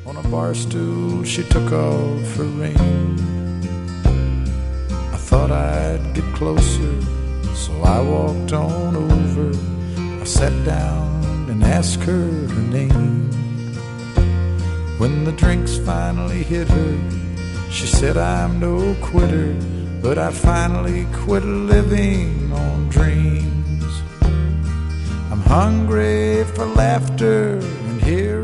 On a bar stool she took off her ring. I thought I'd get closer, so I walked on over. I sat down and asked her her name. When the drinks finally hit her, she said, I'm no quitter, but I finally quit living on dreams. I'm hungry for laughter, and here